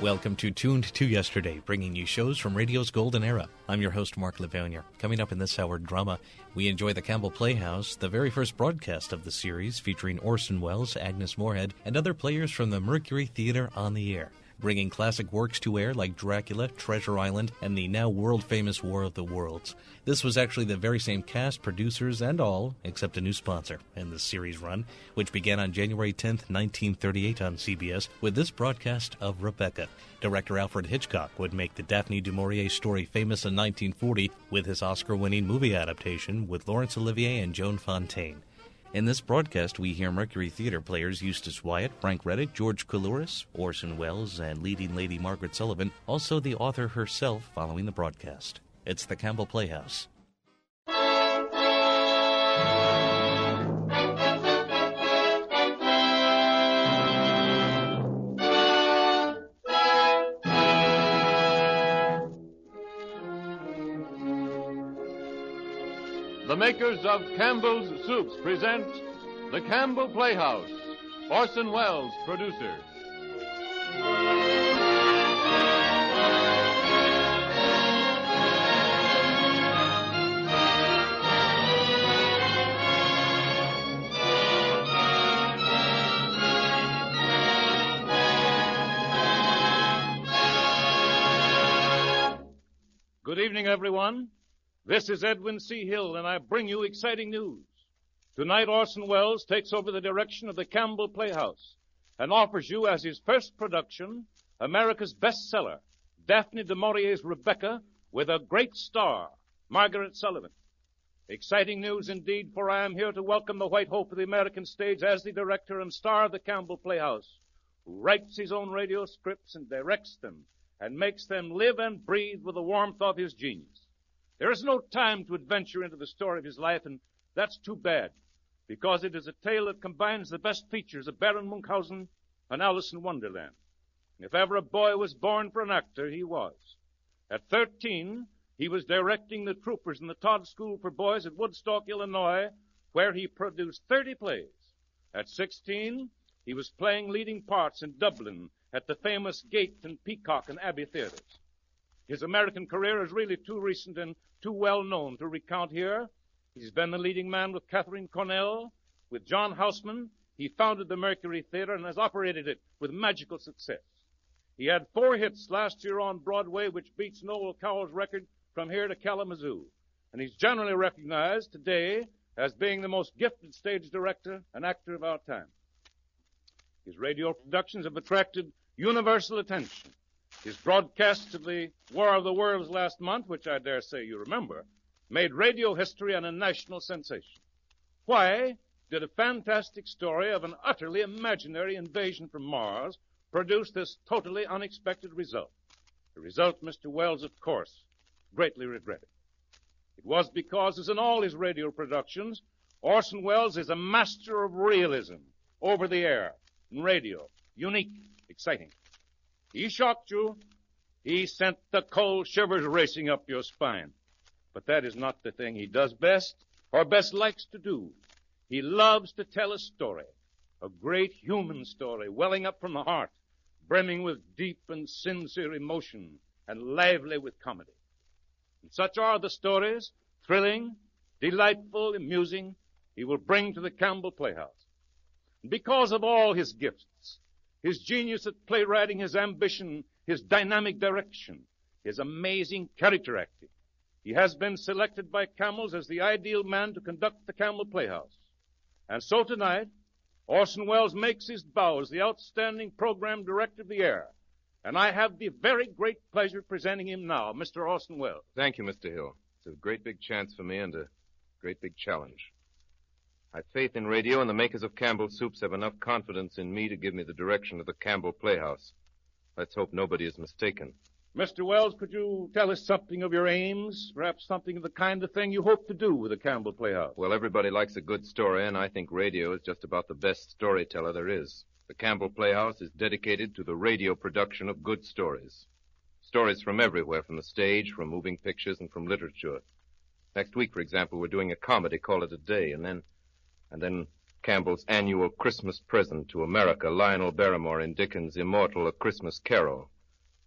Welcome to Tuned to Yesterday, bringing you shows from radio's golden era. I'm your host, Mark Levanier. Coming up in this hour drama, we enjoy the Campbell Playhouse, the very first broadcast of the series featuring Orson Welles, Agnes Moorehead, and other players from the Mercury Theater on the air, bringing classic works to air like Dracula, Treasure Island, and the now world-famous War of the Worlds. This was actually the very same cast, producers, and all, except a new sponsor in the series run, which began on January 10th, 1938 on CBS with this broadcast of Rebecca. Director Alfred Hitchcock would make the Daphne du Maurier story famous in 1940 with his Oscar-winning movie adaptation with Laurence Olivier and Joan Fontaine. In this broadcast, we hear Mercury Theater players Eustace Wyatt, Frank Reddick, George Coulouris, Orson Welles, and leading lady Margaret Sullivan, also the author herself following the broadcast. It's the Campbell Playhouse. The makers of Campbell's Soups present The Campbell Playhouse. Orson Welles, producer. Good evening, everyone. This is Edwin C. Hill, and I bring you exciting news. Tonight, Orson Welles takes over the direction of the Campbell Playhouse and offers you as his first production, America's bestseller, Daphne du Maurier's Rebecca, with a great star, Margaret Sullivan. Exciting news indeed, for I am here to welcome the white hope of the American stage as the director and star of the Campbell Playhouse, who writes his own radio scripts and directs them and makes them live and breathe with the warmth of his genius. There is no time to adventure into the story of his life, and that's too bad, because it is a tale that combines the best features of Baron Munchausen and Alice in Wonderland. If ever a boy was born for an actor, he was. At 13, he was directing the troopers in the Todd School for Boys at Woodstock, Illinois, where he produced 30 plays. At 16, he was playing leading parts in Dublin at the famous Gate and Peacock and Abbey theaters. His American career is really too recent and too well known to recount here. He's been the leading man with Catherine Cornell. With John Houseman, he founded the Mercury Theater and has operated it with magical success. He had 4 hits last year on Broadway, which beats Noel Cowell's record from here to Kalamazoo. And he's generally recognized today as being the most gifted stage director and actor of our time. His radio productions have attracted universal attention. His broadcasts of the War of the Worlds last month, which I dare say you remember, made radio history and a national sensation. Why did a fantastic story of an utterly imaginary invasion from Mars produce this totally unexpected result? A result Mr. Welles, of course, greatly regretted. It was because, as in all his radio productions, Orson Welles is a master of realism, over the air, in radio, unique, exciting. He shocked you. He sent the cold shivers racing up your spine. But that is not the thing he does best, or best likes to do. He loves to tell a story, a great human story, welling up from the heart, brimming with deep and sincere emotion, and lively with comedy. And such are the stories, thrilling, delightful, amusing, he will bring to the Campbell Playhouse. And because of all his gifts, his genius at playwriting, his ambition, his dynamic direction, his amazing character acting, he has been selected by Campbell's as the ideal man to conduct the Campbell Playhouse. And so tonight, Orson Welles makes his bow as the outstanding program director of the air. And I have the very great pleasure of presenting him now, Mr. Orson Welles. Thank you, Mr. Hill. It's a great big chance for me and a great big challenge. I have faith in radio, and the makers of Campbell's Soups have enough confidence in me to give me the direction of the Campbell Playhouse. Let's hope nobody is mistaken. Mr. Welles, could you tell us something of your aims, perhaps something of the kind of thing you hope to do with the Campbell Playhouse? Well, everybody likes a good story, and I think radio is just about the best storyteller there is. The Campbell Playhouse is dedicated to the radio production of good stories. Stories from everywhere, from the stage, from moving pictures, and from literature. Next week, for example, we're doing a comedy, Call It a Day, and then Campbell's annual Christmas present to America, Lionel Barrymore in Dickens' immortal A Christmas Carol.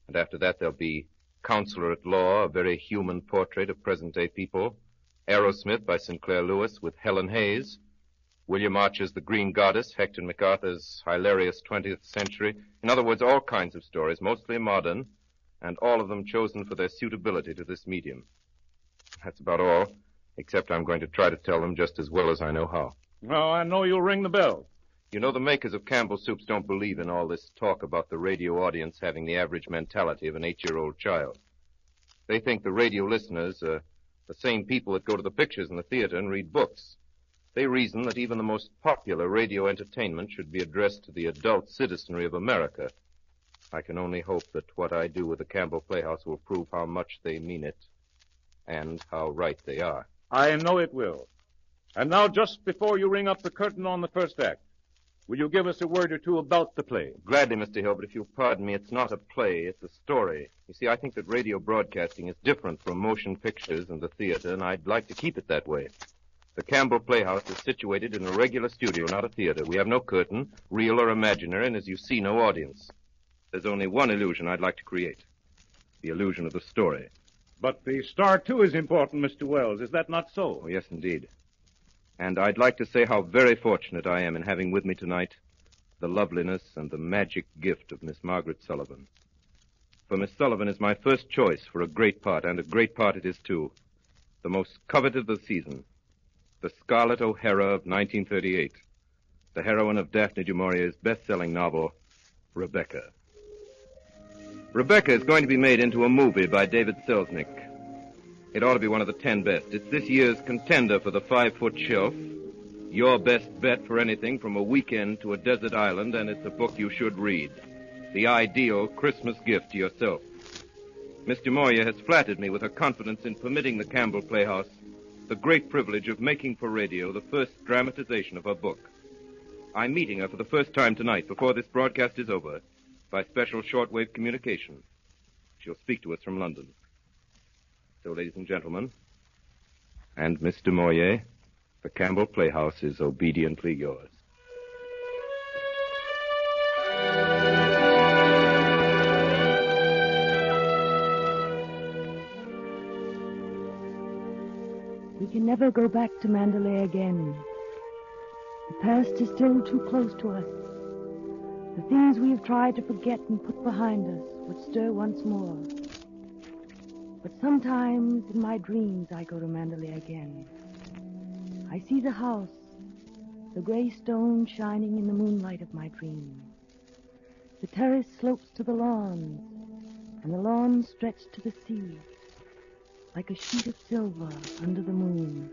And after that, there'll be Counselor at Law, a very human portrait of present-day people. Aerosmith by Sinclair Lewis with Helen Hayes. William Archer's The Green Goddess, Hector MacArthur's hilarious 20th Century. In other words, all kinds of stories, mostly modern, and all of them chosen for their suitability to this medium. That's about all, except I'm going to try to tell them just as well as I know how. Well, I know you'll ring the bell. You know, the makers of Campbell Soups don't believe in all this talk about the radio audience having the average mentality of an 8-year-old child. They think the radio listeners are the same people that go to the pictures in the theater and read books. They reason that even the most popular radio entertainment should be addressed to the adult citizenry of America. I can only hope that what I do with the Campbell Playhouse will prove how much they mean it and how right they are. I know it will. And now, just before you ring up the curtain on the first act, will you give us a word or two about the play? Gladly, Mr. Hill, but if you'll pardon me, it's not a play, it's a story. You see, I think that radio broadcasting is different from motion pictures and the theater, and I'd like to keep it that way. The Campbell Playhouse is situated in a regular studio, not a theater. We have no curtain, real or imaginary, and as you see, no audience. There's only one illusion I'd like to create. The illusion of the story. But the star, too, is important, Mr. Wells. Is that not so? Oh, yes, indeed. And I'd like to say how very fortunate I am in having with me tonight the loveliness and the magic gift of Miss Margaret Sullivan. For Miss Sullivan is my first choice for a great part, and a great part it is, too. The most coveted of the season. The Scarlett O'Hara of 1938. The heroine of Daphne du Maurier's best-selling novel, Rebecca. Rebecca is going to be made into a movie by David Selznick. It ought to be one of the 10 best. It's this year's contender for the 5-foot shelf. Your best bet for anything from a weekend to a desert island, and it's a book you should read. The ideal Christmas gift to yourself. Miss du Maurier has flattered me with her confidence in permitting the Campbell Playhouse the great privilege of making for radio the first dramatization of her book. I'm meeting her for the first time tonight, before this broadcast is over, by special shortwave communication. She'll speak to us from London. So, ladies and gentlemen, and Miss du Maurier, the Campbell Playhouse is obediently yours. We can never go back to Mandalay again. The past is still too close to us. The things we have tried to forget and put behind us would stir once more. But sometimes in my dreams I go to Mandalay again. I see the house, the gray stone shining in the moonlight of my dream. The terrace slopes to the lawns, and the lawns stretch to the sea, like a sheet of silver under the moon.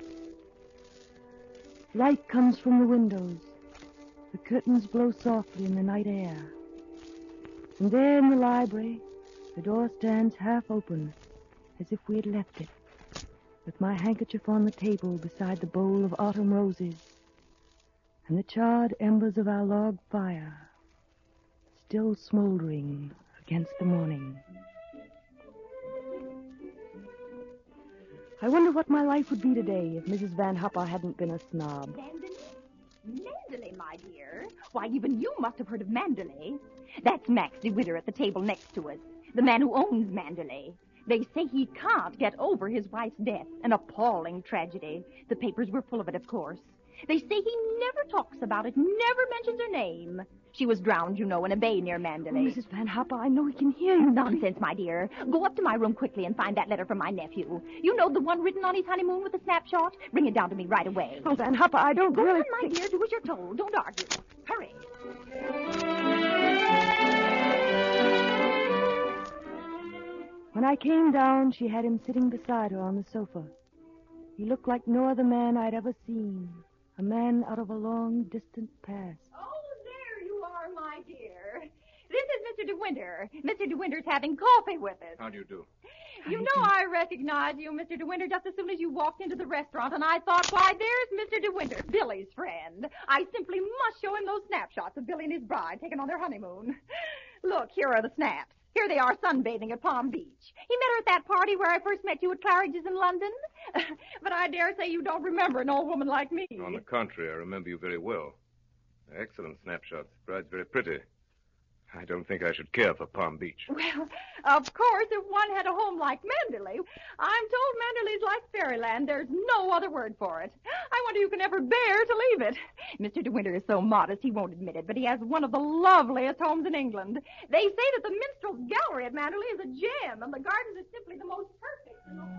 Light comes from the windows. The curtains blow softly in the night air. And there in the library, the door stands half open, as if we had left it, with my handkerchief on the table beside the bowl of autumn roses, and the charred embers of our log fire still smoldering against the morning. I wonder what my life would be today if Mrs. Van Hopper hadn't been a snob. Mandalay, my dear. Why, even you must have heard of Mandalay. That's Max de Witter at the table next to us, the man who owns Mandalay. They say he can't get over his wife's death, an appalling tragedy. The papers were full of it, of course. They say he never talks about it, never mentions her name. She was drowned, you know, in a bay near Mandalay. Oh, Mrs. Van Hopper, I know he can hear you. Nonsense, my dear. Go up to my room quickly and find that letter from my nephew. You know, the one written on his honeymoon with the snapshot? Bring it down to me right away. Oh, Van Hopper, I don't Go really on, my dear. Do as you're told. Don't argue. Hurry. When I came down, she had him sitting beside her on the sofa. He looked like no other man I'd ever seen. A man out of a long, distant past. Oh, there you are, my dear. This is Mr. De Winter. Mr. De Winter's having coffee with us. How do you do? You know I recognize you, Mr. De Winter, just as soon as you walked into the restaurant, and I thought, why, there's Mr. De Winter, Billy's friend. I simply must show him those snapshots of Billy and his bride taken on their honeymoon. Look, here are the snaps. Here they are sunbathing at Palm Beach. He met her at that party where I first met you at Claridge's in London. But I dare say you don't remember an old woman like me. On the contrary, I remember you very well. Excellent snapshots. Bride's very pretty. I don't think I should care for Palm Beach. Well, of course, if one had a home like Manderley. I'm told Manderley's like fairyland. There's no other word for it. I wonder you can ever bear to leave it. Mr. De Winter is so modest he won't admit it, but he has one of the loveliest homes in England. They say that the Minstrel's Gallery at Manderley is a gem, and the gardens are simply the most perfect.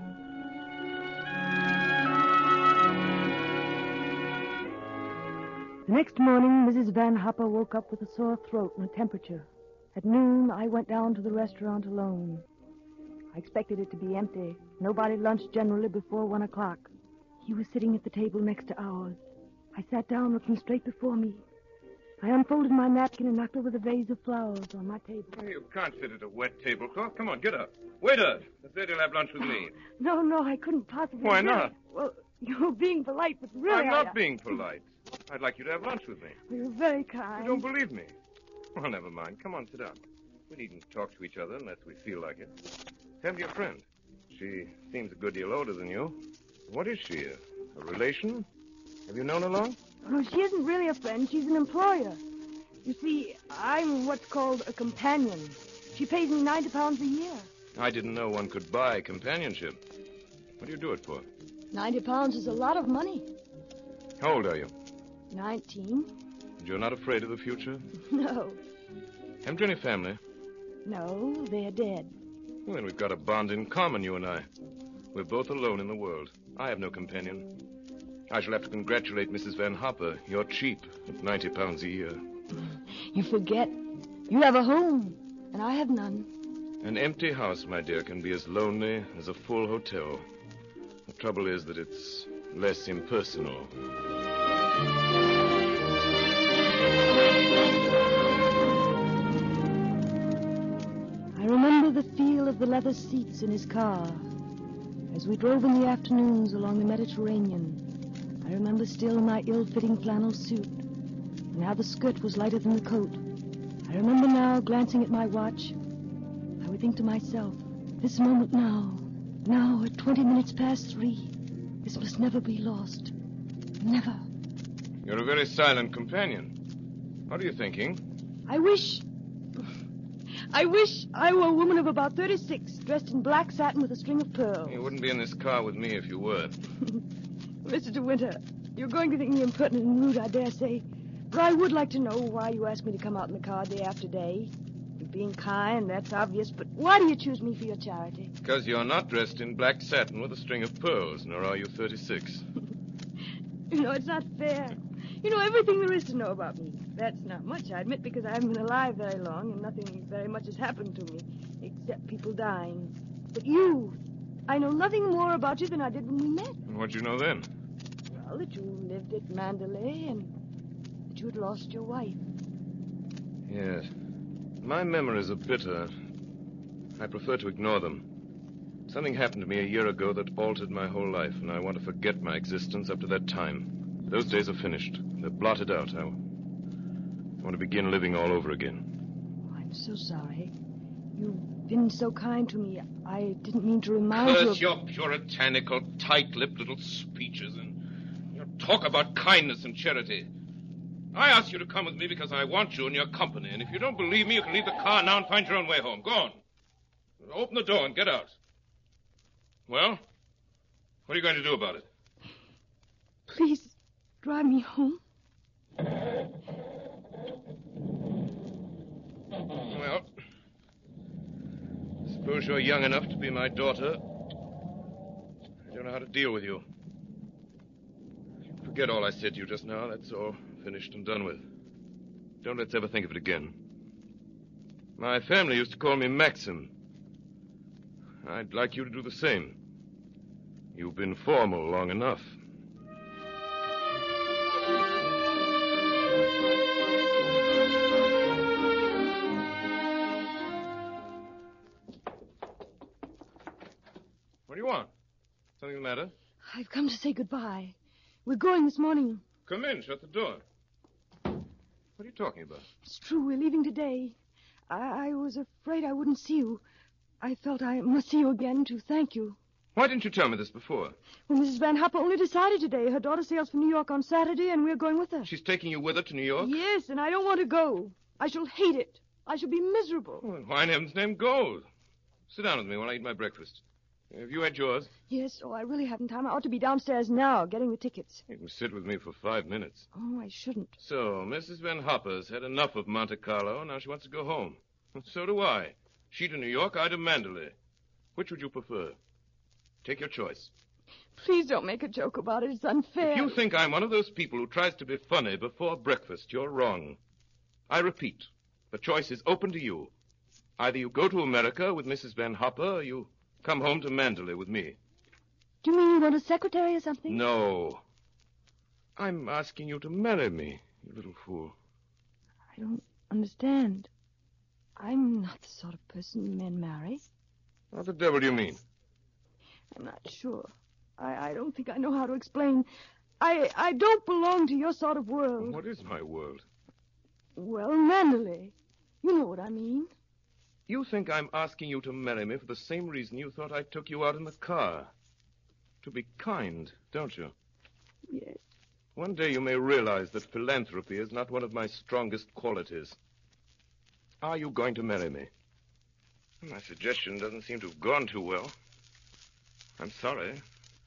The next morning, Mrs. Van Hopper woke up with a sore throat and a temperature. At noon, I went down to the restaurant alone. I expected it to be empty. Nobody lunched generally before 1 o'clock. He was sitting at the table next to ours. I sat down looking straight before me. I unfolded my napkin and knocked over the vase of flowers on my table. You can't sit at a wet tablecloth. Come on, get up. Waiter, the said you'll have lunch with me. No, I couldn't possibly. Why not? Well, you're being polite, but really... I'm not being polite. I'd like you to have lunch with me. You're very kind. You don't believe me? Well, never mind. Come on, sit down. We needn't talk to each other unless we feel like it. Tell your friend. She seems a good deal older than you. What is she? A relation? Have you known her long? No, she isn't really a friend. She's an employer. You see, I'm what's called a companion. She pays me £90 a year. I didn't know one could buy companionship. What do you do it for? £90 is a lot of money. How old are you? 19. And you're not afraid of the future? No. Haven't you any family? No, they're dead. Well, then we've got a bond in common, you and I. We're both alone in the world. I have no companion. I shall have to congratulate Mrs. Van Hopper. You're cheap at £90 a year. You forget. You have a home, and I have none. An empty house, my dear, can be as lonely as a full hotel. The trouble is that it's less impersonal. I remember the feel of the leather seats in his car as we drove in the afternoons along the Mediterranean. I remember still my ill-fitting flannel suit and how the skirt was lighter than the coat. I remember now glancing at my watch. I would think to myself, this moment now at 20 minutes past 3, this must never be lost. Never. You're a very silent companion. What are you thinking? I wish I were a woman of about 36, dressed in black satin with a string of pearls. You wouldn't be in this car with me if you were. Mr. De Winter, you're going to think me impertinent and rude, I dare say. But I would like to know why you asked me to come out in the car day after day. You're being kind, that's obvious, but why do you choose me for your charity? Because you're not dressed in black satin with a string of pearls, nor are you 36. You know, it's not fair. You know everything there is to know about me. That's not much, I admit, because I haven't been alive very long and nothing very much has happened to me, except people dying. But you, I know nothing more about you than I did when we met. And what'd you know then? Well, that you lived at Mandalay and that you had lost your wife. Yes. My memories are bitter. I prefer to ignore them. Something happened to me a year ago that altered my whole life, and I want to forget my existence up to that time. Those days are finished. They're blotted out. I want to begin living all over again. Oh, I'm so sorry. You've been so kind to me. I didn't mean to remind you Curse your puritanical, tight-lipped little speeches and your talk about kindness and charity. I asked you to come with me because I want you in your company, and if you don't believe me, you can leave the car now and find your own way home. Go on. Open the door and get out. Well, what are you going to do about it? Please, drive me home. Well, suppose you're young enough to be my daughter. I don't know how to deal with you. Forget all I said to you just now. That's all finished and done with. Don't let's ever think of it again. My family used to call me Maxim. I'd like you to do the same. You've been formal long enough. What do you want? Something the matter? I've come to say goodbye. We're going this morning. Come in. Shut the door. What are you talking about? It's true, we're leaving today. I was afraid I wouldn't see you. I felt I must see you again to thank you. Why didn't you tell me this before? Well, Mrs. Van Hopper only decided today. Her daughter sails for New York on Saturday, and we're going with her. She's taking you with her to New York? Yes, and I don't want to go. I shall hate it. I shall be miserable. Well, why in heaven's name go? Sit down with me while I eat my breakfast. Have you had yours? Yes, I really haven't time. I ought to be downstairs now, getting the tickets. You can sit with me for 5 minutes. Oh, I shouldn't. So, Mrs. Van Hopper's had enough of Monte Carlo, and now she wants to go home. So do I. She to New York, I to Mandalay. Which would you prefer? Take your choice. Please don't make a joke about it. It's unfair. If you think I'm one of those people who tries to be funny before breakfast, you're wrong. I repeat, the choice is open to you. Either you go to America with Mrs. Van Hopper, or you come home to Mandalay with me. Do you mean you want a secretary or something? No. I'm asking you to marry me, you little fool. I don't understand. I'm not the sort of person men marry. What the devil do you mean? I'm not sure. I don't think I know how to explain. I don't belong to your sort of world. What is my world? Well, Mandalay. You know what I mean. You think I'm asking you to marry me for the same reason you thought I took you out in the car. To be kind, don't you? Yes. One day you may realize that philanthropy is not one of my strongest qualities. Are you going to marry me? My suggestion doesn't seem to have gone too well. I'm sorry.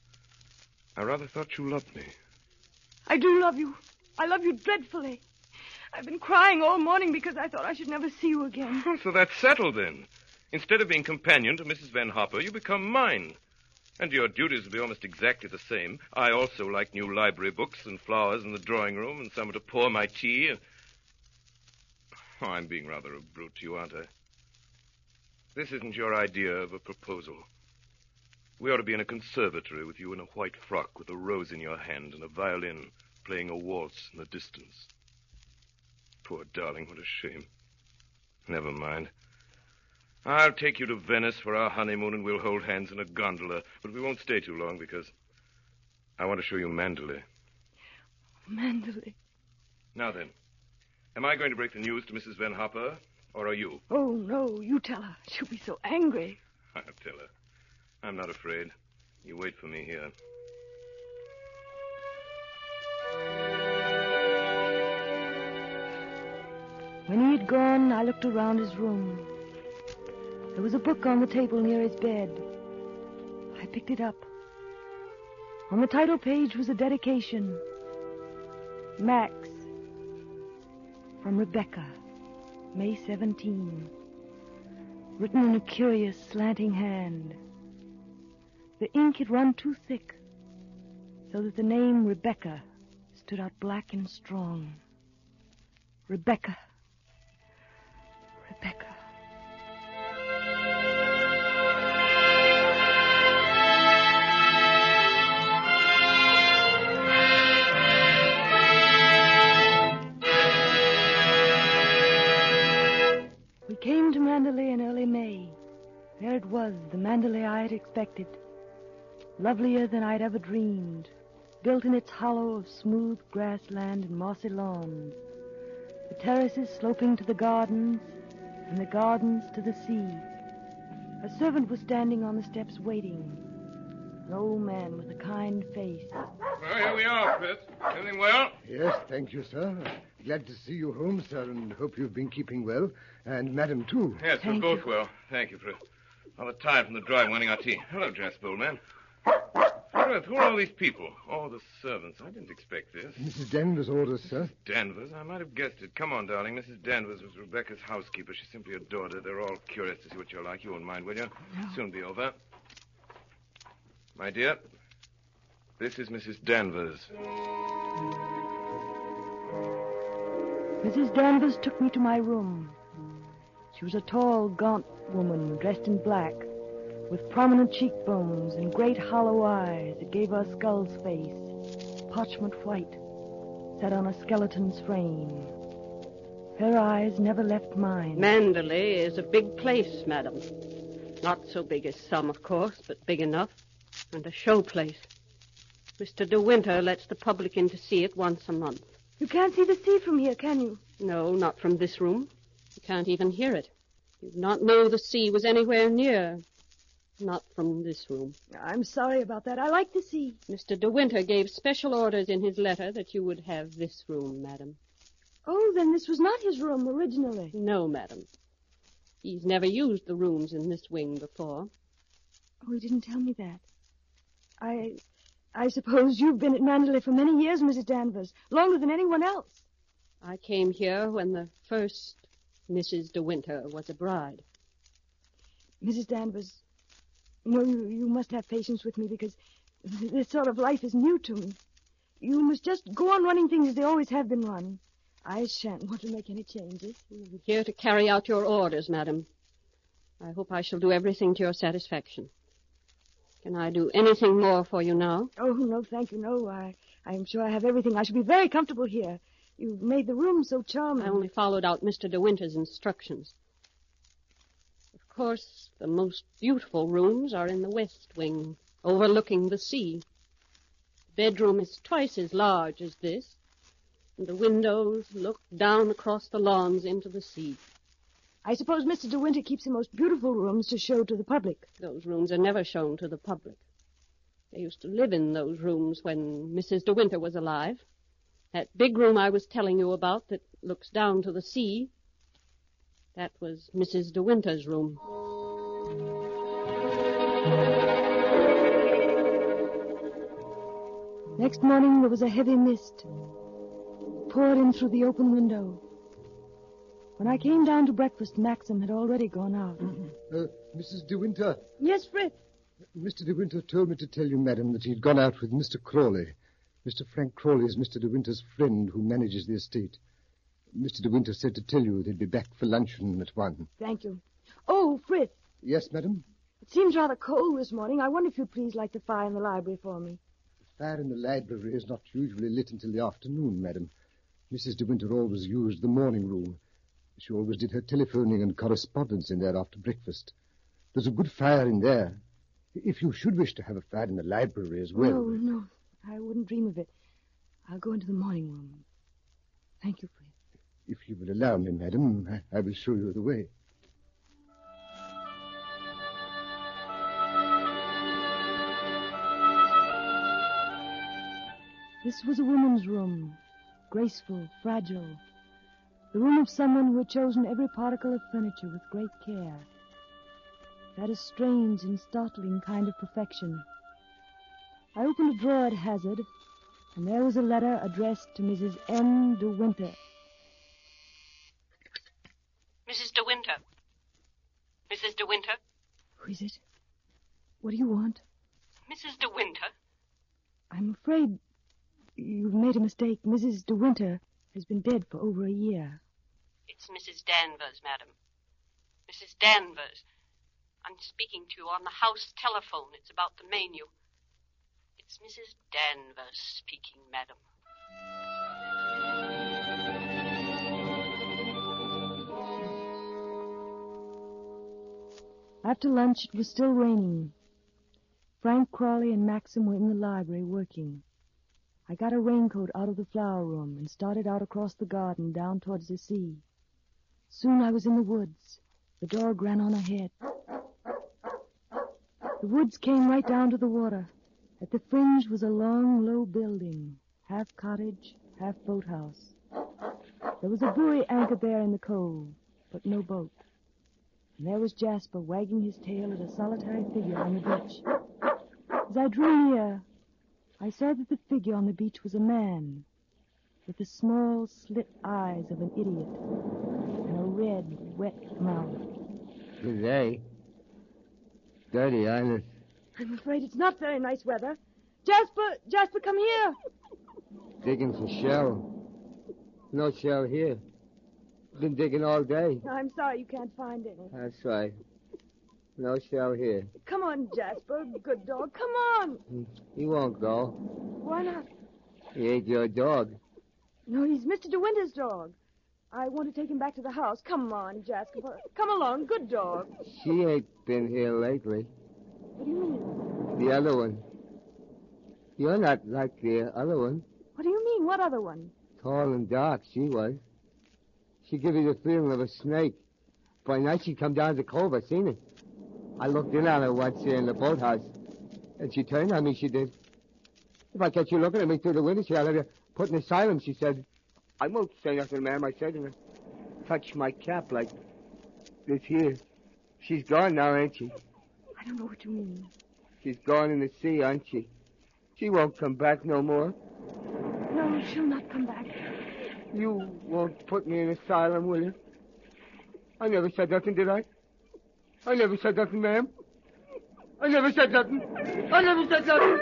I rather thought you loved me. I do love you. I love you dreadfully. I've been crying all morning because I thought I should never see you again. So that's settled, then. Instead of being companion to Mrs. Van Hopper, you become mine. And your duties will be almost exactly the same. I also like new library books and flowers in the drawing room and someone to pour my tea. Oh, I'm being rather a brute to you, aren't I? This isn't your idea of a proposal. We ought to be in a conservatory with you in a white frock with a rose in your hand and a violin playing a waltz in the distance. Poor darling, what a shame. Never mind. I'll take you to Venice for our honeymoon and we'll hold hands in a gondola. But we won't stay too long because I want to show you Mandalay. Mandalay. Now then, am I going to break the news to Mrs. Van Hopper, or are you? Oh, no, you tell her. She'll be so angry. I'll tell her. I'm not afraid. You wait for me here. When he had gone, I looked around his room. There was a book on the table near his bed. I picked it up. On the title page was a dedication. Max. From Rebecca. May 17. Written in a curious, slanting hand. The ink had run too thick, so that the name Rebecca stood out black and strong. Rebecca. Rebecca. We came to Mandalay in early May. There it was, the Mandalay I had expected. Lovelier than I'd ever dreamed, built in its hollow of smooth grassland and mossy lawns, the terraces sloping to the gardens, and the gardens to the sea. A servant was standing on the steps waiting, an old man with a kind face. Well, here we are, Fritz. Everything well? Yes, thank you, sir. Glad to see you home, sir, and hope you've been keeping well. And Madam, too. Yes, we're Thank both you. well. Thank you, Fritz. Rather tired from the drive wanting our tea. Hello, Jasper, old man. Fritz, who are all these people? Oh, the servants. I didn't expect this. Mrs. Danvers' orders, sir. Danvers? I might have guessed it. Come on, darling. Mrs. Danvers was Rebecca's housekeeper. She simply adored her. They're all curious to see what you're like. You won't mind, will you? No. Soon be over. My dear, this is Mrs. Danvers. Mrs. Danvers took me to my room. She was a tall, gaunt woman dressed in black, with prominent cheekbones and great hollow eyes that gave her skull's face, parchment white, set on a skeleton's frame. Her eyes never left mine. Mandalay is a big place, madam. Not so big as some, of course, but big enough. And a show place. Mr. De Winter lets the public in to see it once a month. You can't see the sea from here, can you? No, not from this room. You can't even hear it. You'd not know the sea was anywhere near. Not from this room. I'm sorry about that. I like the sea. Mr. De Winter gave special orders in his letter that you would have this room, madam. Oh, then this was not his room originally. No, madam. He's never used the rooms in this wing before. Oh, he didn't tell me that. I suppose you've been at Mandalay for many years, Mrs. Danvers, longer than anyone else. I came here when the first Mrs. De Winter was a bride. Mrs. Danvers, you must have patience with me because this sort of life is new to me. You must just go on running things as they always have been run. I shan't want to make any changes. I'm here to carry out your orders, madam. I hope I shall do everything to your satisfaction. Can I do anything more for you now? Oh, no, thank you, no. I'm sure I have everything. I shall be very comfortable here. You've made the room so charming. I only followed out Mr. De Winter's instructions. Of course, the most beautiful rooms are in the west wing, overlooking the sea. The bedroom is twice as large as this, and the windows look down across the lawns into the sea. I suppose Mr. De Winter keeps the most beautiful rooms to show to the public. Those rooms are never shown to the public. They used to live in those rooms when Mrs. De Winter was alive. That big room I was telling you about that looks down to the sea, that was Mrs. De Winter's room. Next morning, there was a heavy mist. It poured in through the open window. When I came down to breakfast, Maxim had already gone out. Mrs. De Winter. Yes, Fritz. Mr. De Winter told me to tell you, madam, that he'd gone out with Mr. Crawley. Mr. Frank Crawley is Mr. De Winter's friend who manages the estate. Mr. De Winter said to tell you they'd be back for luncheon at 1. Thank you. Oh, Fritz. Yes, madam? It seems rather cold this morning. I wonder if you'd please light the fire in the library for me. The fire in the library is not usually lit until the afternoon, madam. Mrs. De Winter always used the morning room. She always did her telephoning and correspondence in there after breakfast. There's a good fire in there. If you should wish to have a fire in the library as well. No. I wouldn't dream of it. I'll go into the morning room. Thank you, Fritz. If you will allow me, madam, I will show you the way. This was a woman's room, graceful, fragile. The room of someone who had chosen every particle of furniture with great care. That is strange and startling kind of perfection. I opened a drawer at hazard, and there was a letter addressed to Mrs. M. De Winter. Mrs. De Winter. Mrs. De Winter. Who is it? What do you want? Mrs. De Winter. I'm afraid you've made a mistake. Mrs. De Winter has been dead for over a year. It's Mrs. Danvers, madam. Mrs. Danvers. I'm speaking to you on the house telephone. It's about the menu. It's Mrs. Danvers speaking, madam. After lunch, it was still raining. Frank Crawley and Maxim were in the library working. I got a raincoat out of the flower room and started out across the garden down towards the sea. Soon I was in the woods. The dog ran on ahead. The woods came right down to the water. At the fringe was a long, low building, half cottage, half boathouse. There was a buoy anchored there in the cove, but no boat. And there was Jasper wagging his tail at a solitary figure on the beach. As I drew near, I saw that the figure on the beach was a man, with the small, slit eyes of an idiot, and a red, wet mouth. Good day. Dirty island. I'm afraid it's not very nice weather. Jasper, come here. Digging for shell. No shell here. Been digging all day. I'm sorry you can't find any. That's right. No shell here. Come on, Jasper. Good dog. Come on. He won't go. Why not? He ain't your dog. No, he's Mr. De Winter's dog. I want to take him back to the house. Come on, Jasper. Come along. Good dog. She ain't been here lately. What do you mean? The other one. You're not like the other one. What do you mean? What other one? Tall and dark, she was. She give you the feeling of a snake. By night she'd come down the cove. I seen it. I looked in on her once here in the boathouse. And she turned on me, she did. If I catch you looking at me through the window, she'll have you put in asylum, she said. I won't say nothing, ma'am, I said, and touch my cap like that's here. She's gone now, ain't she? I don't know what you mean. She's gone in the sea, ain't she? She won't come back no more. No, she'll not come back. You won't put me in asylum, will you? I never said nothing, did I? I never said nothing, ma'am. I never said nothing. I never said nothing.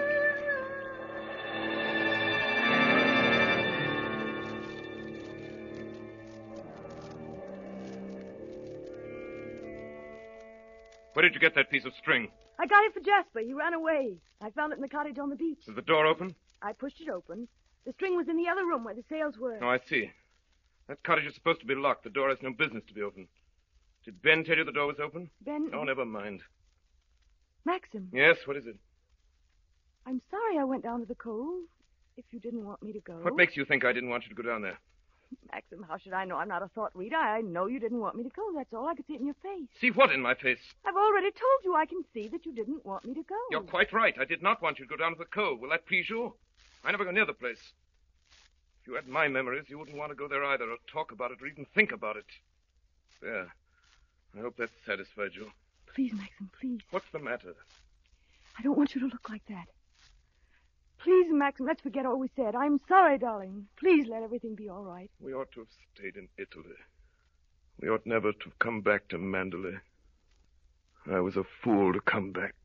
Where did you get that piece of string? I got it for Jasper. He ran away. I found it in the cottage on the beach. Is the door open? I pushed it open. The string was in the other room where the sails were. Oh, I see. That cottage is supposed to be locked. The door has no business to be open. Did Ben tell you the door was open? Ben? Oh, never mind. Maxim. Yes, what is it? I'm sorry I went down to the cove. If you didn't want me to go. What makes you think I didn't want you to go down there? Maxim, how should I know? I'm not a thought reader. I know you didn't want me to go. That's all. I could see it in your face. See what in my face? I've already told you I can see that you didn't want me to go. You're quite right. I did not want you to go down to the cove. Will that please you? I never go near the place. If you had my memories, you wouldn't want to go there either, or talk about it, or even think about it. There. I hope that satisfied you. Please, Maxim, please. What's the matter? I don't want you to look like that. Please, Maxim, let's forget all we said. I'm sorry, darling. Please let everything be all right. We ought to have stayed in Italy. We ought never to have come back to Mandalay. I was a fool to come back.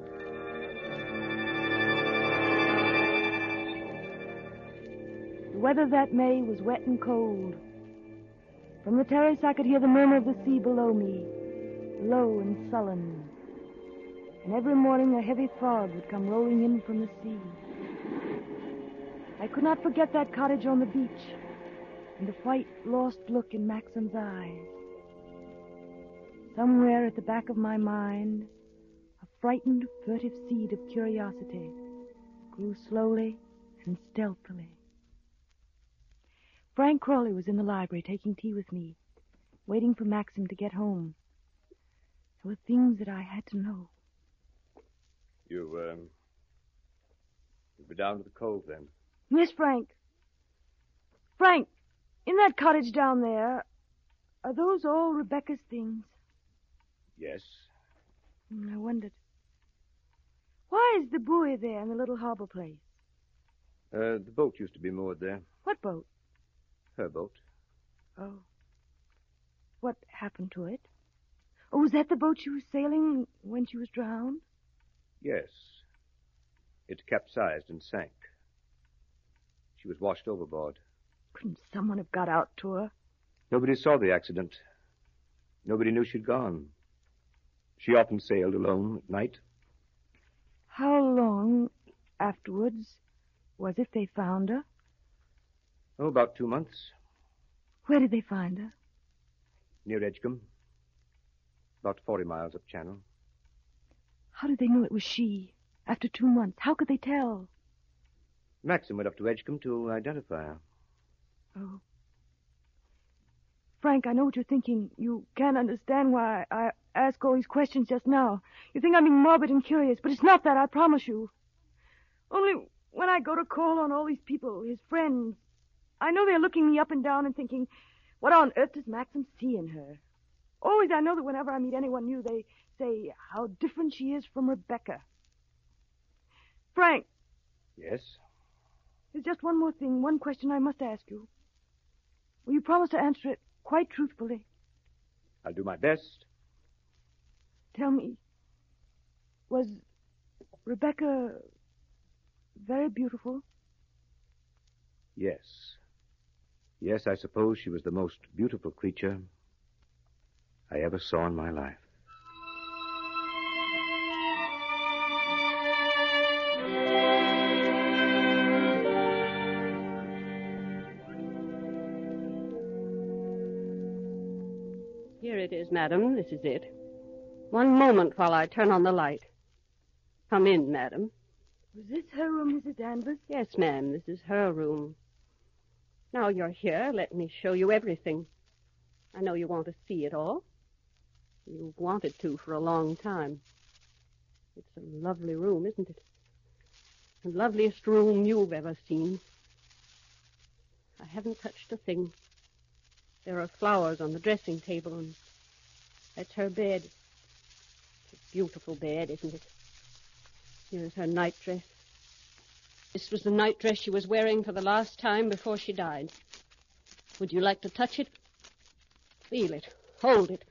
The weather that May was wet and cold. From the terrace I could hear the murmur of the sea below me, low and sullen. And every morning a heavy fog would come rolling in from the sea. I could not forget that cottage on the beach and the white, lost look in Maxim's eyes. Somewhere at the back of my mind, a frightened, furtive seed of curiosity grew slowly and stealthily. Frank Crawley was in the library taking tea with me, waiting for Maxim to get home. There were things that I had to know. You'll be down to the cove, then? Yes, Frank. Frank, in that cottage down there, are those all Rebecca's things? Yes. I wondered. Why is the buoy there in the little harbor place? The boat used to be moored there. What boat? Her boat. Oh. What happened to it? Oh, was that the boat she was sailing when she was drowned? Yes. It capsized and sank. She was washed overboard. Couldn't someone have got out to her? Nobody saw the accident. Nobody knew she'd gone. She often sailed alone at night. How long afterwards was it they found her? Oh, about 2 months. Where did they find her? Near Edgecombe. About 40 miles up channel. How did they know it was she? After 2 months, how could they tell? Maxim went up to Edgecombe to identify her. Oh. Frank, I know what you're thinking. You can't understand why I ask all these questions just now. You think I'm being morbid and curious, but it's not that, I promise you. Only when I go to call on all these people, his friends, I know they're looking me up and down and thinking, what on earth does Maxim see in her? Always I know that whenever I meet anyone new, they say how different she is from Rebecca. Frank. Yes? There's just one more thing, one question I must ask you. Will you promise to answer it quite truthfully? I'll do my best. Tell me, was Rebecca very beautiful? Yes. Yes, I suppose she was the most beautiful creature I ever saw in my life. Here it is, madam. This is it. One moment while I turn on the light. Come in, madam. Was this her room, Mrs. Danvers? Yes, ma'am, this is her room. Now you're here, let me show you everything. I know you want to see it all. You've wanted to for a long time. It's a lovely room, isn't it? The loveliest room you've ever seen. I haven't touched a thing. There are flowers on the dressing table, and That's her bed. It's a beautiful bed, isn't it? Here's her nightdress. This was the nightdress she was wearing for the last time before she died. Would you like to touch it? Feel it. Hold it.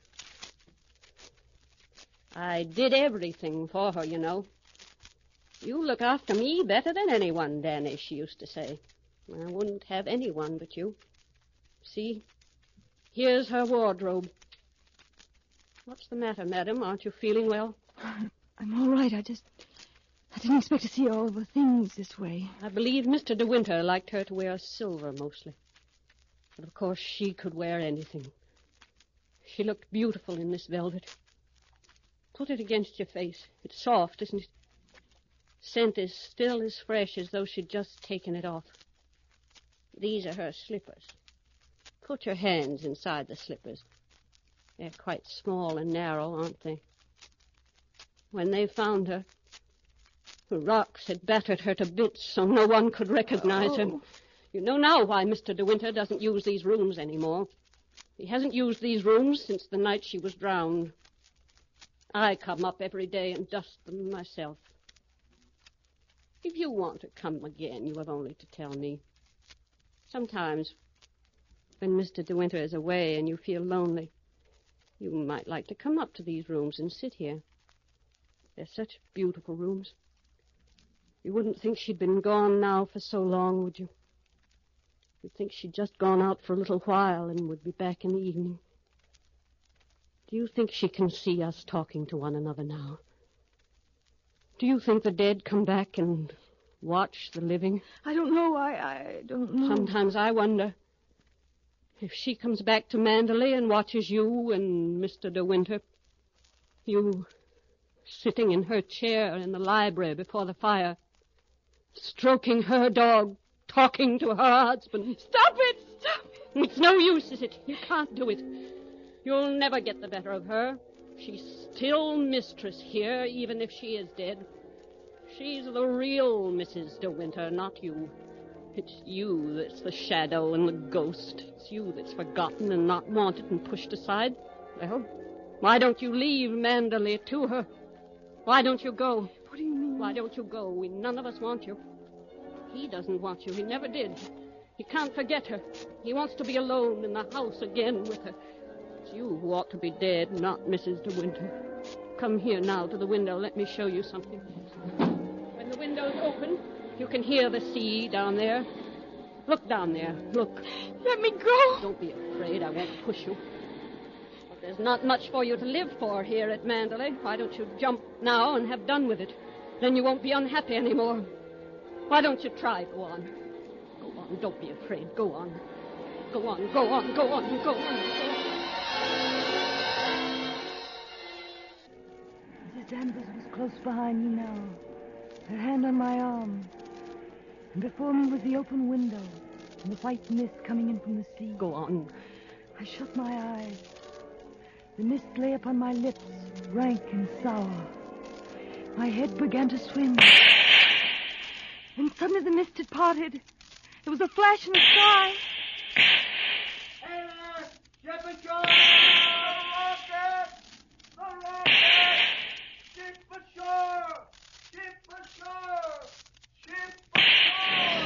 I did everything for her, you know. You look after me better than anyone, Danny, she used to say. I wouldn't have anyone but you. See, here's her wardrobe. What's the matter, madam? Aren't you feeling well? I'm all right. I didn't expect to see all the things this way. I believe Mr. De Winter liked her to wear silver mostly. But of course she could wear anything. She looked beautiful in this velvet. Put it against your face. It's soft, isn't it? Scent is still as fresh as though she'd just taken it off. These are her slippers. Put your hands inside the slippers. They're quite small and narrow, aren't they? When they found her, the rocks had battered her to bits so no one could recognize her. You know now why Mr. De Winter doesn't use these rooms anymore. He hasn't used these rooms since the night she was drowned. I come up every day and dust them myself. If you want to come again, you have only to tell me. Sometimes, when Mr. De Winter is away and you feel lonely, you might like to come up to these rooms and sit here. They're such beautiful rooms. You wouldn't think she'd been gone now for so long, would you? You'd think she'd just gone out for a little while and would be back in the evening. Do you think she can see us talking to one another now? Do you think the dead come back and watch the living? I don't know. I don't know. Sometimes I wonder if she comes back to Manderley and watches you and Mr. De Winter, you sitting in her chair in the library before the fire, stroking her dog, talking to her husband. Stop it! Stop it! It's no use, is it? You can't do it. You'll never get the better of her. She's still mistress here, even if she is dead. She's the real Mrs. De Winter, not you. It's you that's the shadow and the ghost. It's you that's forgotten and not wanted and pushed aside. Well, why don't you leave Manderley to her? Why don't you go? What do you mean? Why don't you go? We none of us want you. He doesn't want you. He never did. He can't forget her. He wants to be alone in the house again with her. It's you who ought to be dead, not Mrs. De Winter. Come here now to the window. Let me show you something. When the window's open, you can hear the sea down there. Look down there. Look. Let me go. Don't be afraid. I won't push you. But there's not much for you to live for here at Manderley. Why don't you jump now and have done with it? Then you won't be unhappy anymore. Why don't you try? Go on. Go on. Don't be afraid. Go on. Go on. Go on. Go on. Go on. Go on. Mrs. Danvers was close behind me now, her hand on my arm. And before me was the open window and the white mist coming in from the sea. Go on. I shut my eyes. The mist lay upon my lips, rank and sour. My head began to swim. Then suddenly the mist had parted. There was a flash in the sky. Hey there! Ship ashore! The rocket! Ship ashore! Ship ashore! Ship ashore!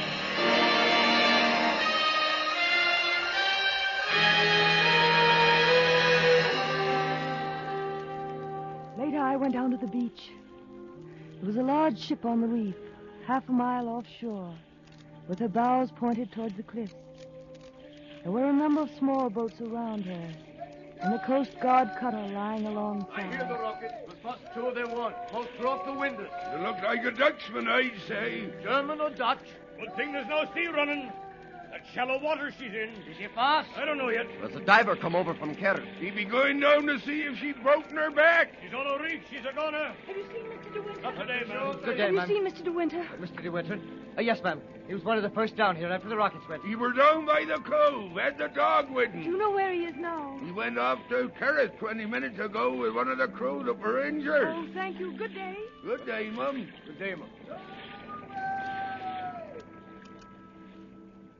Later I went down to the beach. There was a large ship on the reef, half a mile offshore, with her bows pointed towards the cliffs. There were a number of small boats around her, and the Coast Guard cutter lying alongside. I hear the rocket. Must bust two of them one. Most throw off the windows. You look like a Dutchman, I'd say. German or Dutch? Good thing there's no sea running. That shallow water she's in. Is she fast? I don't know yet. There's a diver come over from Kerr. He be going down to see if she'd broken her back. She's on a reef. She's a goner. Have you seen Mr. De Winter? Not today, ma'am. Good day, Have you ma'am. seen Mr. De Winter? Mr. De Winter? Yes, ma'am. He was one of the first down here after the rockets went. He were down by the cove, had the dog with Do him. you know where he is now? He went off to Kerrith 20 minutes ago with one of the crew that were injured. Oh, thank you. Good day. Good day, Mum. Good day, ma'am.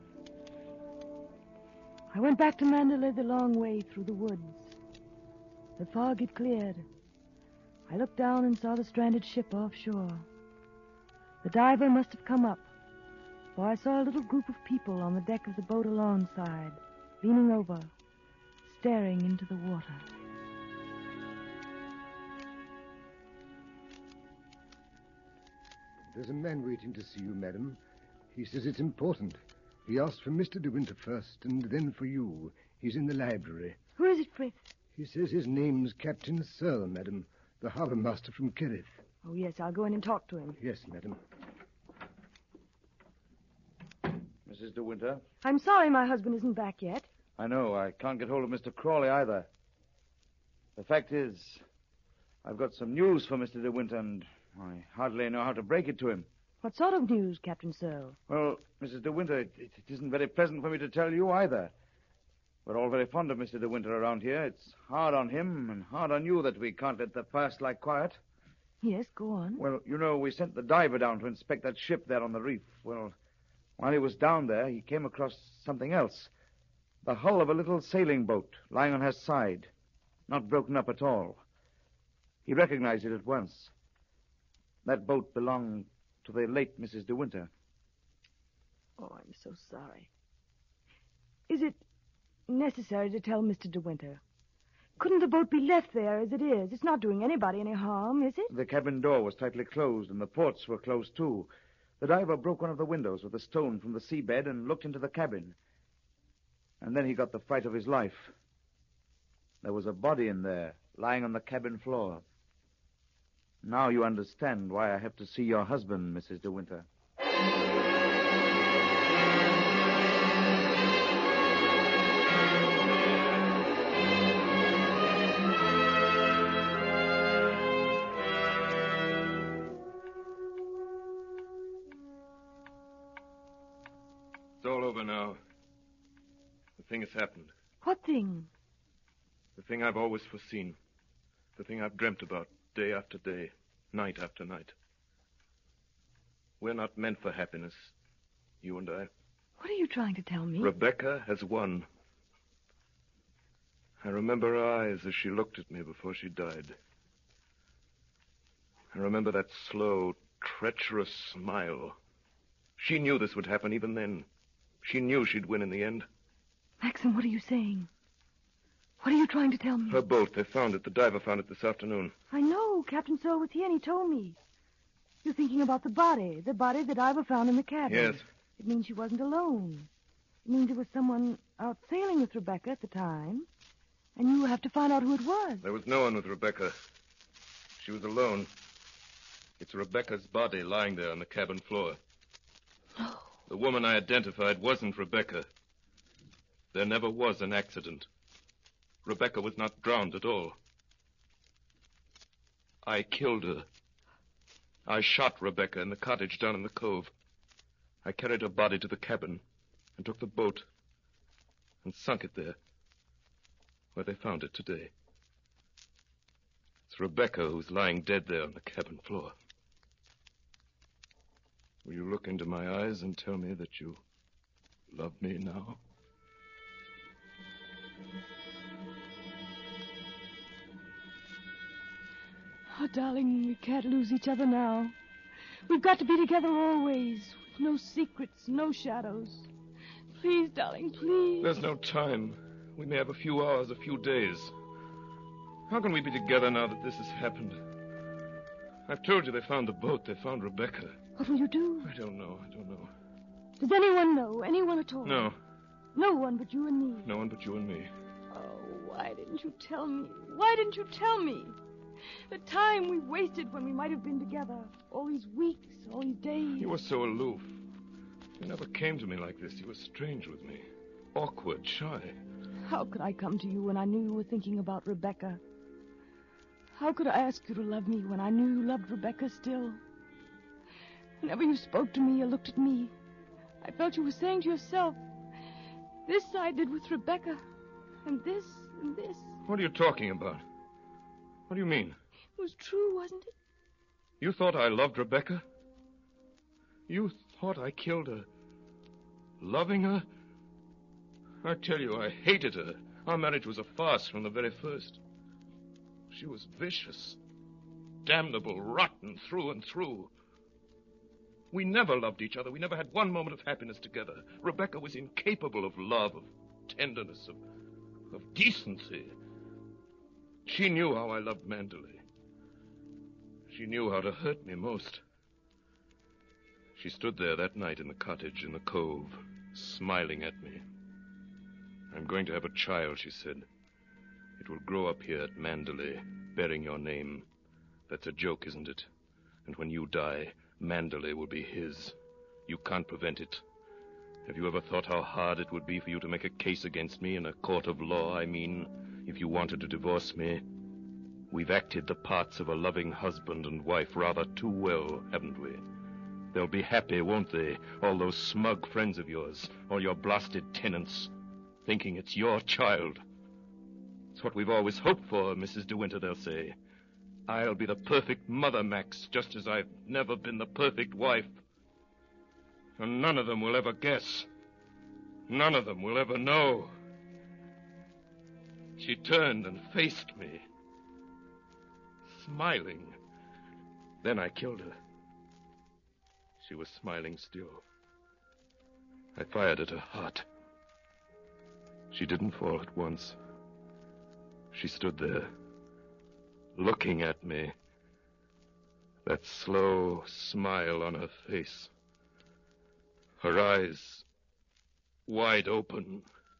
I went back to Mandalay the long way through the woods. The fog had cleared. I looked down and saw the stranded ship offshore. The diver must have come up, for I saw a little group of people on the deck of the boat alongside, leaning over, staring into the water. There's a man waiting to see you, madam. He says it's important. He asked for Mr. De Winter first, and then for you. He's in the library. Who is it, Frith? He says his name's Captain Searle, madam, the harbour master from Kerrith. Oh, yes, I'll go in and talk to him. Yes, madam. Mrs. De Winter? I'm sorry my husband isn't back yet. I know. I can't get hold of Mr. Crawley either. The fact is, I've got some news for Mr. De Winter, and I hardly know how to break it to him. What sort of news, Captain Searle? Well, Mrs. De Winter, it isn't very pleasant for me to tell you either. We're all very fond of Mr. De Winter around here. It's hard on him and hard on you that we can't let the past lie quiet. Yes, go on. Well, you know, we sent the diver down to inspect that ship there on the reef. Well, while he was down there, he came across something else. The hull of a little sailing boat lying on her side, not broken up at all. He recognized it at once. That boat belonged to the late Mrs. De Winter. Oh, I'm so sorry. Is it necessary to tell Mr. De Winter? Couldn't the boat be left there as it is? It's not doing anybody any harm, is it? The cabin door was tightly closed, and the ports were closed, too. The diver broke one of the windows with a stone from the seabed and looked into the cabin. And then he got the fright of his life. There was a body in there, lying on the cabin floor. Now you understand why I have to see your husband, Mrs. De Winter. It's all over now. The thing has happened. What thing? The thing I've always foreseen. The thing I've dreamt about day after day, night after night. We're not meant for happiness, you and I. What are you trying to tell me? Rebecca has won. I remember her eyes as she looked at me before she died. I remember that slow, treacherous smile. She knew this would happen even then. She knew she'd win in the end. Maxim, what are you saying? What are you trying to tell me? Her boat, they found it. The diver found it this afternoon. I know. Captain Searle was here and he told me. You're thinking about the body the diver found in the cabin. Yes. It means she wasn't alone. It means it was someone out sailing with Rebecca at the time, and you have to find out who it was. There was no one with Rebecca. She was alone. It's Rebecca's body lying there on the cabin floor. No. The woman I identified wasn't Rebecca. There never was an accident. Rebecca was not drowned at all. I killed her. I shot Rebecca in the cottage down in the cove. I carried her body to the cabin and took the boat and sunk it there, where they found it today. It's Rebecca who's lying dead there on the cabin floor. Will you look into my eyes and tell me that you love me now? Oh, darling, we can't lose each other now. We've got to be together always, with no secrets, no shadows. Please, darling, please. There's no time. We may have a few hours, a few days. How can we be together now that this has happened? I've told you they found the boat. They found Rebecca. What will you do? I don't know. Does anyone know? Anyone at all? No. No one but you and me. No one but you and me. Oh, why didn't you tell me? Why didn't you tell me? The time we wasted when we might have been together. All these weeks, all these days. You were so aloof. You never came to me like this. You were strange with me. Awkward, shy. How could I come to you when I knew you were thinking about Rebecca? How could I ask you to love me when I knew you loved Rebecca still? Whenever you spoke to me or looked at me, I felt you were saying to yourself, this I did with Rebecca, and this, and this. What are you talking about? What do you mean? It was true, wasn't it? You thought I loved Rebecca? You thought I killed her? Loving her? I tell you, I hated her. Our marriage was a farce from the very first. She was vicious, damnable, rotten through and through. We never loved each other. We never had one moment of happiness together. Rebecca was incapable of love, of tenderness, of decency. She knew how I loved Manderley. She knew how to hurt me most. She stood there that night in the cottage in the cove, smiling at me. I'm going to have a child, she said. It will grow up here at Manderley, bearing your name. That's a joke, isn't it? And when you die, Manderley will be his. You can't prevent it. Have you ever thought how hard it would be for you to make a case against me in a court of law? I mean, if you wanted to divorce me. We've acted the parts of a loving husband and wife rather too well, haven't we? They'll be happy, won't they? All those smug friends of yours, all your blasted tenants, thinking it's your child. It's what we've always hoped for, Mrs. De Winter, they'll say. I'll be the perfect mother, Max, just as I've never been the perfect wife. And none of them will ever guess. None of them will ever know. She turned and faced me, smiling. Then I killed her. She was smiling still. I fired at her heart. She didn't fall at once. She stood there, looking at me, that slow smile on her face, her eyes wide open.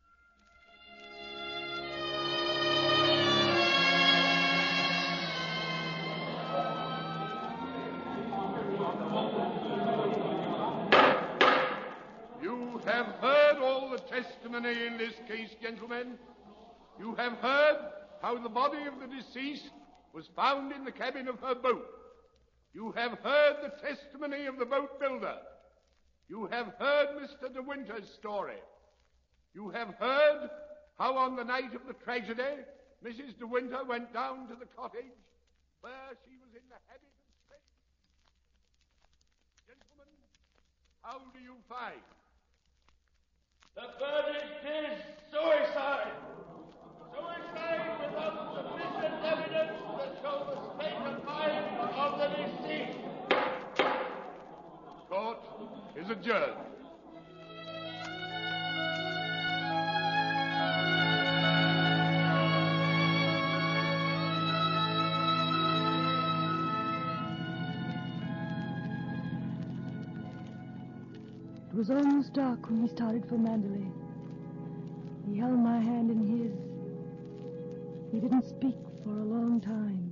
You have heard all the testimony in this case, gentlemen. You have heard how the body of the deceased was found in the cabin of her boat. You have heard the testimony of the boat builder. You have heard Mr. De Winter's story. You have heard how on the night of the tragedy, Mrs. De Winter went down to the cottage where she was in the habit of staying. Gentlemen, how do you find? The verdict is suicide. Suicide without sufficient evidence to show the state of mind of the deceased. Court is adjourned. It was almost dark when we started for Manderley. He held my hand in his. He didn't speak for a long time.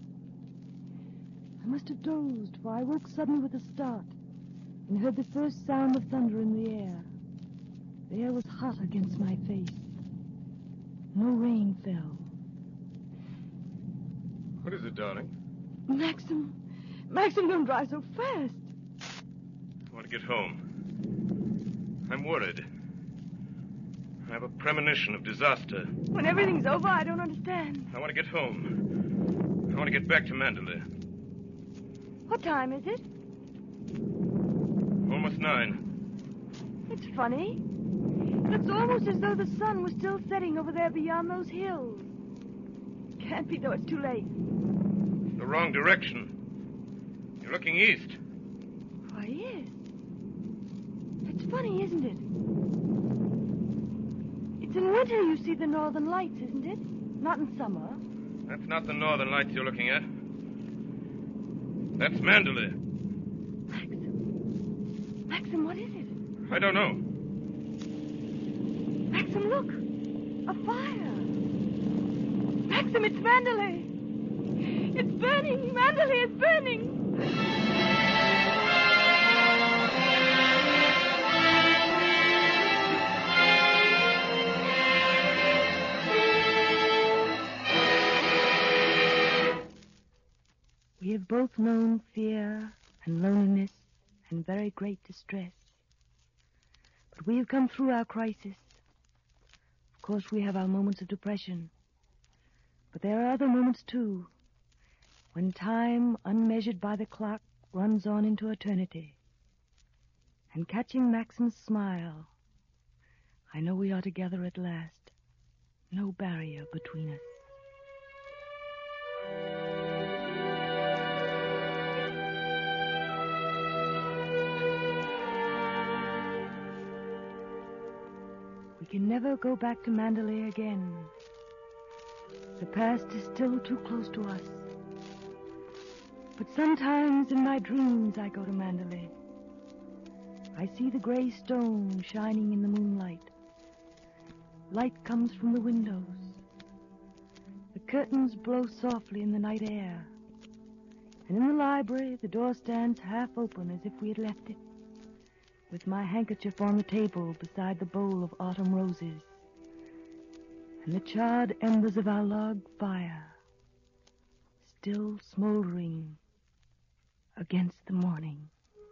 I must have dozed, for I woke suddenly with a start and heard the first sound of thunder in the air. The air was hot against my face. No rain fell. What is it, darling? Maxim, don't drive so fast. I want to get home. I'm worried. I have a premonition of disaster. When everything's over, I don't understand. I want to get home. I want to get back to Manderley. What time is it? Almost 9. It's funny. It's almost as though the sun was still setting over there beyond those hills. Can't be, though. It's too late. The wrong direction. You're looking east. Why, yes. It's funny, isn't it? It's in winter you see the northern lights, isn't it? Not in summer. That's not the northern lights you're looking at. That's Manderley. Maxim, what is it? I don't know. Maxim, look. A fire. Maxim, it's Manderley. It's burning. Manderley is burning. We have both known fear and loneliness and very great distress. But we have come through our crisis. Of course, we have our moments of depression. But there are other moments, too, when time, unmeasured by the clock, runs on into eternity. And catching Maxim's smile, I know we are together at last. No barrier between us. can never go back to Mandalay again. The past is still too close to us. But sometimes in my dreams I go to Mandalay. I see the gray stone shining in the moonlight. Light comes from the windows. The curtains blow softly in the night air. And in the library, the door stands half open as if we had left it, with my handkerchief on the table beside the bowl of autumn roses, and the charred embers of our log fire still smoldering against the morning.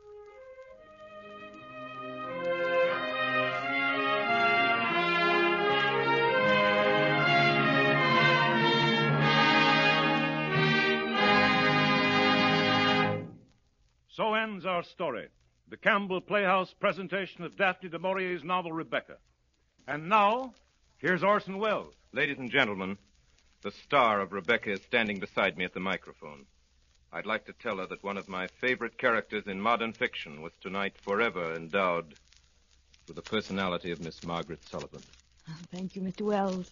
So ends our story. The Campbell Playhouse presentation of Daphne du Maurier's novel, Rebecca. And now, here's Orson Welles. Ladies and gentlemen, the star of Rebecca is standing beside me at the microphone. I'd like to tell her that one of my favorite characters in modern fiction was tonight forever endowed with the personality of Miss Margaret Sullivan. Oh, thank you, Mr. Wells.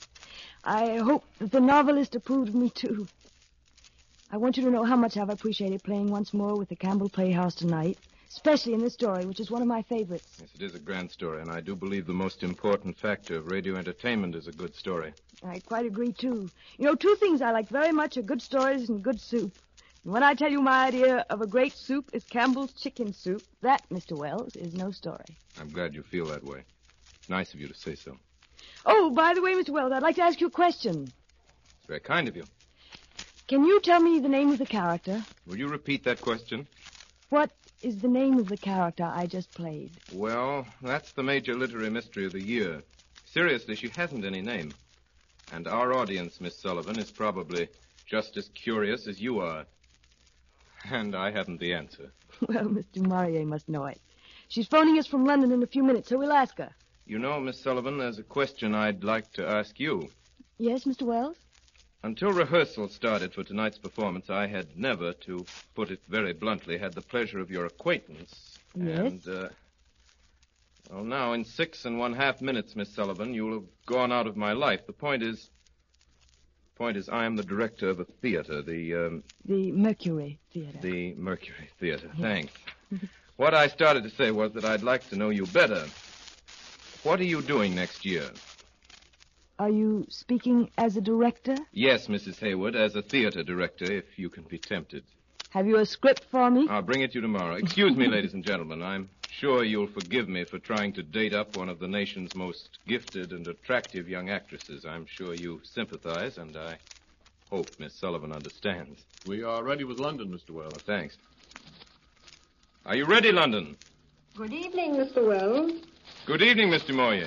I hope that the novelist approved of me, too. I want you to know how much I've appreciated playing once more with the Campbell Playhouse tonight, especially in this story, which is one of my favorites. Yes, it is a grand story, and I do believe the most important factor of radio entertainment is a good story. I quite agree, too. You know, two things I like very much are good stories and good soup. And when I tell you my idea of a great soup is Campbell's chicken soup, that, Mr. Wells, is no story. I'm glad you feel that way. It's nice of you to say so. Oh, by the way, Mr. Wells, I'd like to ask you a question. It's very kind of you. Can you tell me the name of the character? Will you repeat that question? What is the name of the character I just played? Well, that's the major literary mystery of the year. Seriously, she hasn't any name. And our audience, Miss Sullivan, is probably just as curious as you are. And I haven't the answer. Well, Mr. Maurier must know it. She's phoning us from London in a few minutes, so we'll ask her. You know, Miss Sullivan, there's a question I'd like to ask you. Yes, Mr. Wells? Until rehearsal started for tonight's performance, I had never, to put it very bluntly, had the pleasure of your acquaintance. Yes? And, well, now, in 6 1/2 minutes, Miss Sullivan, you'll have gone out of my life. The point is, I am the director of a theater, the Mercury Theater. The Mercury Theater. Yes. Thanks. What I started to say was that I'd like to know you better. What are you doing next year? Are you speaking as a director? Yes, Mrs. Hayward, as a theater director, if you can be tempted. Have you a script for me? I'll bring it you tomorrow. Excuse me, ladies and gentlemen. I'm sure you'll forgive me for trying to date up one of the nation's most gifted and attractive young actresses. I'm sure you sympathize, and I hope Miss Sullivan understands. We are ready with London, Mr. Wells. Oh, thanks. Are you ready, London? Good evening, Mr. Wells. Good evening, Mr. Moyer.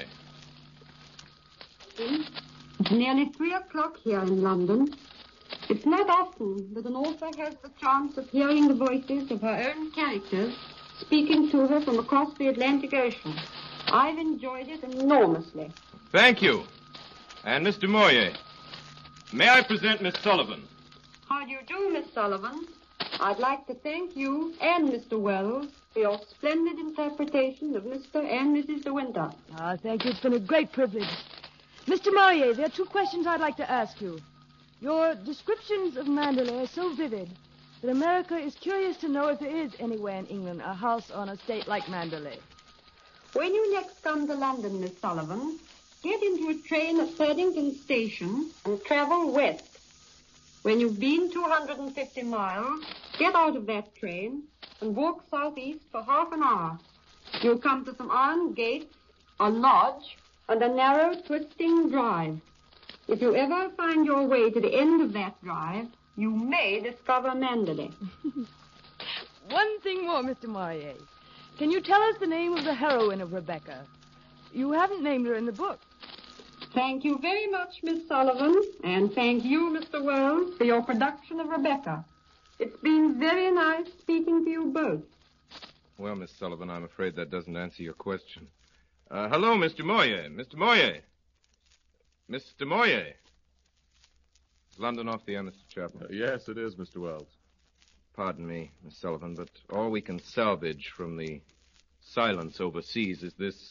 It's nearly 3 o'clock here in London. It's not often that an author has the chance of hearing the voices of her own characters speaking to her from across the Atlantic Ocean. I've enjoyed it enormously. Thank you. And Mr. Moyer, may I present Miss Sullivan? How do you do, Miss Sullivan? I'd like to thank you and Mr. Wells for your splendid interpretation of Mr. and Mrs. De Winter. Thank you. It's been a great privilege. Mr. Maurier, there are 2 questions I'd like to ask you. Your descriptions of Mandalay are so vivid that America is curious to know if there is anywhere in England a house on a state like Mandalay. When you next come to London, Miss Sullivan, get into a train at Thurdington Station and travel west. When you've been 250 miles, get out of that train and walk southeast for half an hour. You'll come to some iron gates, a lodge, and a narrow, twisting drive. If you ever find your way to the end of that drive, you may discover Mandalay. One thing more, Mr. Maurier. Can you tell us the name of the heroine of Rebecca? You haven't named her in the book. Thank you very much, Miss Sullivan, and thank you, Mr. Wells, for your production of Rebecca. It's been very nice speaking to you both. Well, Miss Sullivan, I'm afraid that doesn't answer your question. Hello, Mr. Moyer. Mr. Moyer. Mr. Moyer. Is London off the air, Mr. Chaplin? Yes, it is, Mr. Wells. Pardon me, Miss Sullivan, but all we can salvage from the silence overseas is this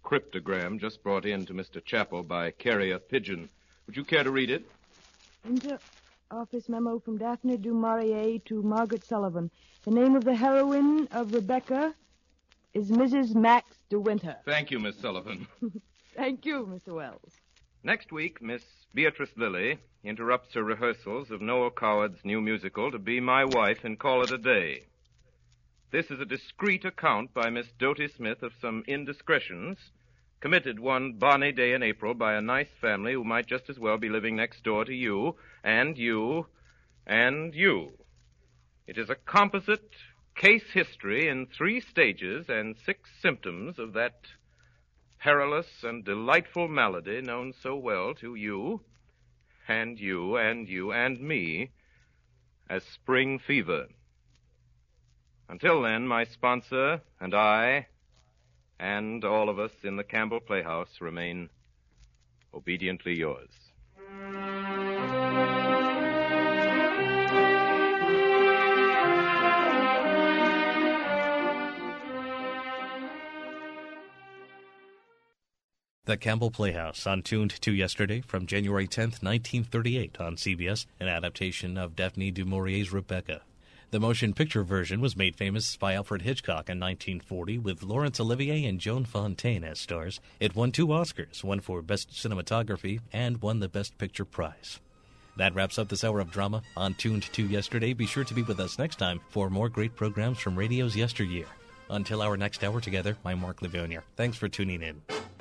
cryptogram just brought in to Mr. Chappell by Carrier Pigeon. Would you care to read it? Inter-office memo from Daphne du Maurier to Margaret Sullivan. The name of the heroine of Rebecca is Mrs. Max de Winter. Thank you, Miss Sullivan. Thank you, Mr. Wells. Next week, Miss Beatrice Lilly interrupts her rehearsals of Noel Coward's new musical to be my wife and call it a day. This is a discreet account by Miss Doty Smith of some indiscretions committed one bonny day in April by a nice family who might just as well be living next door to you, and you, and you. It is a composite case history in 3 stages and 6 symptoms of that perilous and delightful malady known so well to you, and you, and you, and me as spring fever. Until then, my sponsor and I and all of us in the Campbell Playhouse remain obediently yours. The Campbell Playhouse, on Tuned to Yesterday from January 10th, 1938 on CBS, an adaptation of Daphne du Maurier's Rebecca. The motion picture version was made famous by Alfred Hitchcock in 1940 with Laurence Olivier and Joan Fontaine as stars. It won 2 Oscars, one for Best Cinematography and won the Best Picture prize. That wraps up this hour of drama on Tuned to Yesterday. Be sure to be with us next time for more great programs from radio's yesteryear. Until our next hour together, I'm Mark Livonia. Thanks for tuning in.